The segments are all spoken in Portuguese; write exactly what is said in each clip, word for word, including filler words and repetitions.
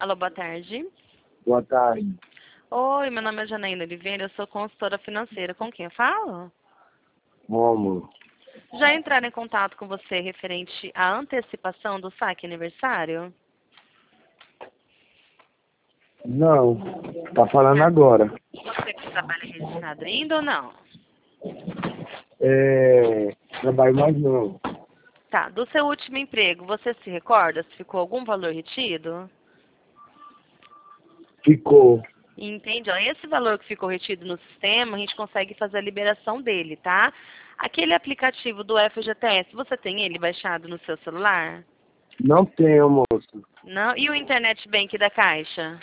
Alô, boa tarde. Boa tarde. Oi, meu nome é Janaína Oliveira, eu sou consultora financeira. Com quem eu falo? Rômulo. Já entraram em contato com você referente à antecipação do saque aniversário? Não, tá falando agora. Você que trabalha registrado ainda ou não? É, trabalho mais não. Tá, do seu último emprego, você se recorda se ficou algum valor retido? Ficou. Entende? Ó, esse valor que ficou retido no sistema, a gente consegue fazer a liberação dele, tá? Aquele aplicativo do F G T S, você tem ele baixado no seu celular? Não tenho, moço. Não? E o Internet Bank da Caixa?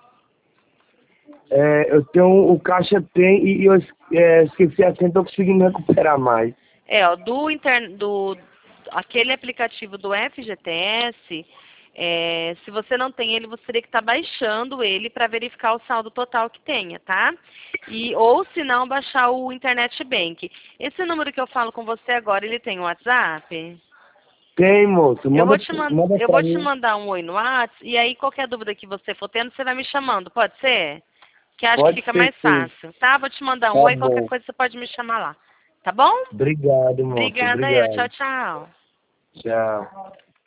É, eu tenho, o caixa tem e eu es- é, esqueci a senha, tô conseguindo recuperar mais. É, ó, do, inter... do aquele aplicativo do F G T S, é, se você não tem ele, você teria que estar baixando ele para verificar o saldo total que tenha, tá? E, ou se não, baixar o Internet Bank. Esse número que eu falo com você agora, ele tem WhatsApp? Tem, moço. Eu Manda, vou te, man... manda eu pra vou te mim. mandar um oi no WhatsApp, e aí qualquer dúvida que você for tendo, você vai me chamando, pode ser? Que acho que Pode fica ser mais sim. fácil, tá? Vou te mandar um Tá oi, qualquer bom. coisa você pode me chamar lá, tá bom? Obrigado, moço. Obrigada eu, tchau, Obrigado. tchau. Tchau.